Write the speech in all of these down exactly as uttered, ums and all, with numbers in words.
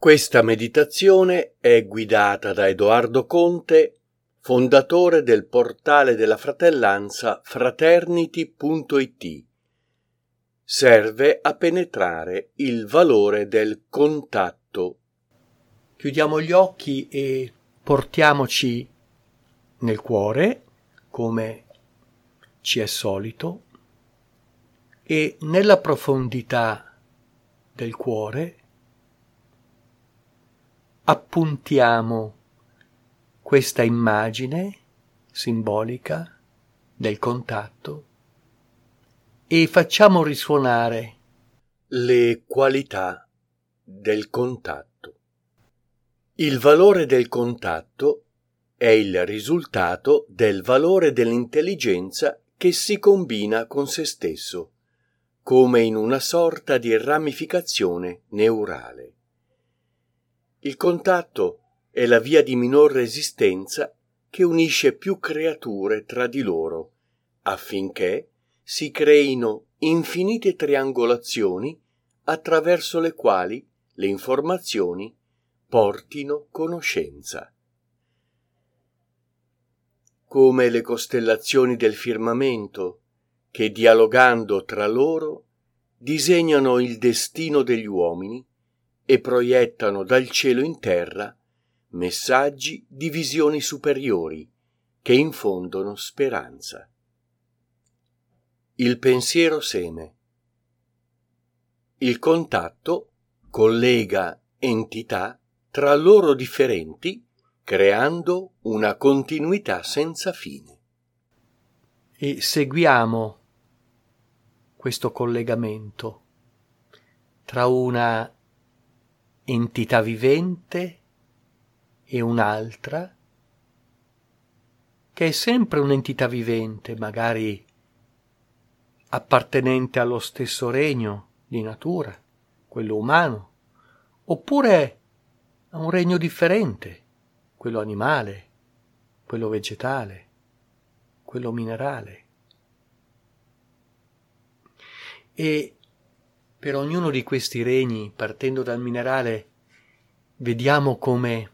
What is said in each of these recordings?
Questa meditazione è guidata da Edoardo Conte, fondatore del portale della fratellanza fraternity punto it. Serve a penetrare il valore del contatto. Chiudiamo gli occhi e portiamoci nel cuore, come ci è solito, e nella profondità del cuore appuntiamo questa immagine simbolica del contatto e facciamo risuonare le qualità del contatto. Il valore del contatto è il risultato del valore dell'intelligenza che si combina con se stesso, come in una sorta di ramificazione neurale. Il contatto è la via di minor resistenza che unisce più creature tra di loro, affinché si creino infinite triangolazioni attraverso le quali le informazioni portino conoscenza. Come le costellazioni del firmamento, che dialogando tra loro disegnano il destino degli uomini e proiettano dal cielo in terra messaggi di visioni superiori che infondono speranza. Il pensiero seme. Il contatto collega entità tra loro differenti, creando una continuità senza fine. E seguiamo questo collegamento tra una entità vivente e un'altra, che è sempre un'entità vivente, magari appartenente allo stesso regno di natura, quello umano, oppure a un regno differente, quello animale, quello vegetale, quello minerale. E per ognuno di questi regni, partendo dal minerale, vediamo come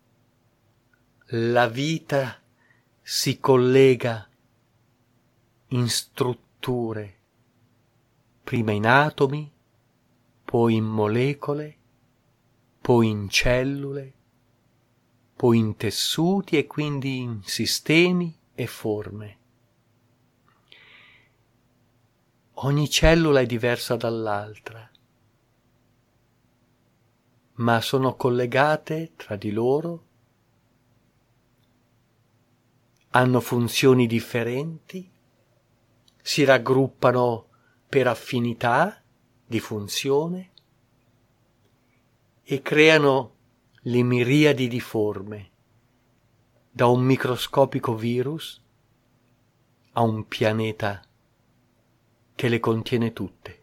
la vita si collega in strutture, prima in atomi, poi in molecole, poi in cellule, poi in tessuti e quindi in sistemi e forme. Ogni cellula è diversa dall'altra, ma sono collegate tra di loro, hanno funzioni differenti, si raggruppano per affinità di funzione e creano le miriadi di forme, da un microscopico virus a un pianeta che le contiene tutte.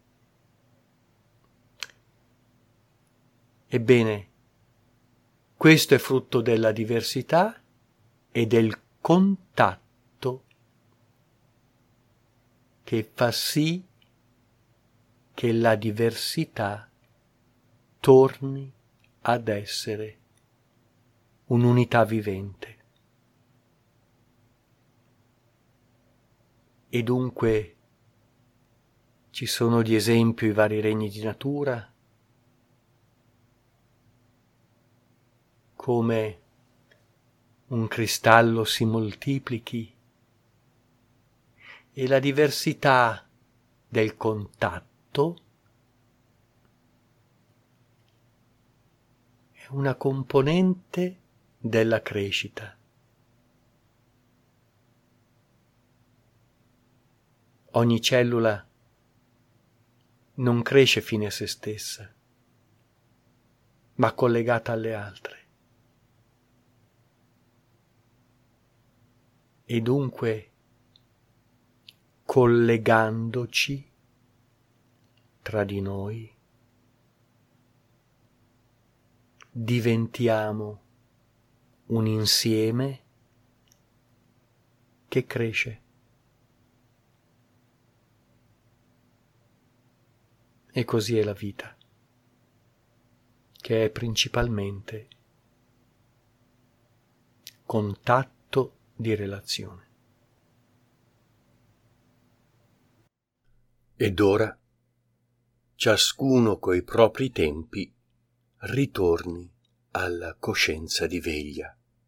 Ebbene, questo è frutto della diversità e del contatto che fa sì che la diversità torni ad essere un'unità vivente. E dunque ci sono di esempio i vari regni di natura, come un cristallo si moltiplichi e la diversità del contatto è una componente della crescita. Ogni cellula non cresce fine a se stessa, ma collegata alle altre. E dunque, collegandoci tra di noi, diventiamo un insieme che cresce. E così è la vita, che è principalmente contatto di relazione. Ed ora, ciascuno coi propri tempi, ritorni alla coscienza di veglia.